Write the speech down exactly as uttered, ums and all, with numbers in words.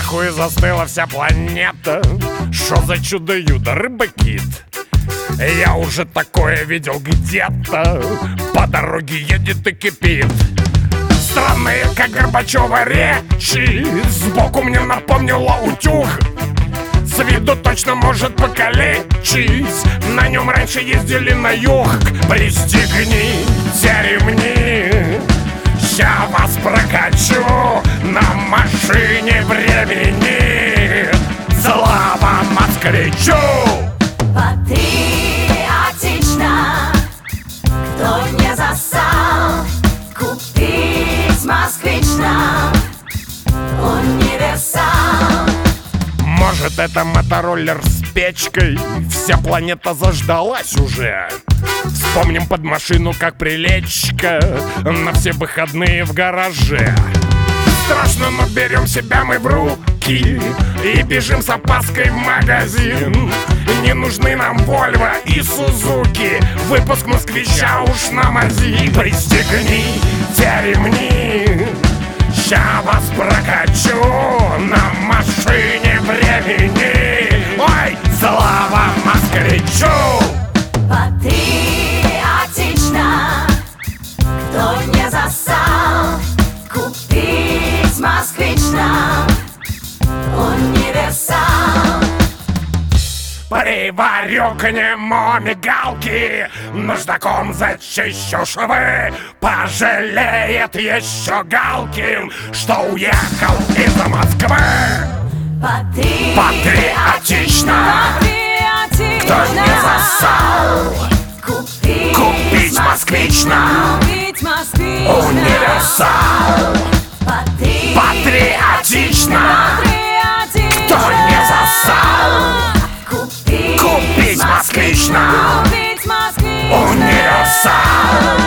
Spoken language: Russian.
Нахуй застыла вся планета. Шо за чудо-юдо, рыба-кит? Я уже такое видел где-то. По дороге едет и кипит. Странные, как Горбачева, речи. Сбоку мне напомнила утюг. С виду точно может покалечить. На нем раньше ездили на юг. Пристегните ремни, ща вас прокачу на машине времени. Слава москвичу! Патриотично, кто не засал, купить москвич нам универсал. Может, это мотороллер с печкой? Вся планета заждалась уже. Вспомним под машину, как прилечь-ка на все выходные в гараже. Страшно, но берем себя мы в руки и бежим с опаской в магазин. Не нужны нам Вольво и Сузуки, выпуск москвича уж на мази. Пристегните ремни, ща вас прокачу на машине времени. Ой, слава москвичу! Патриотично, кто не засал, купить москвич нам универсал. Приварю к нему мигалки, наждаком зачищу швы. Пожалеет еще Галкин, что уехал из Москвы. Патри... Патриотично, Патриотично, кто не засал, купить, купить москвич нам купить москвич универсал. Патри... Патриотично, Патриотично, кто не засал, купить, купить москвич нам купить москвич универсал.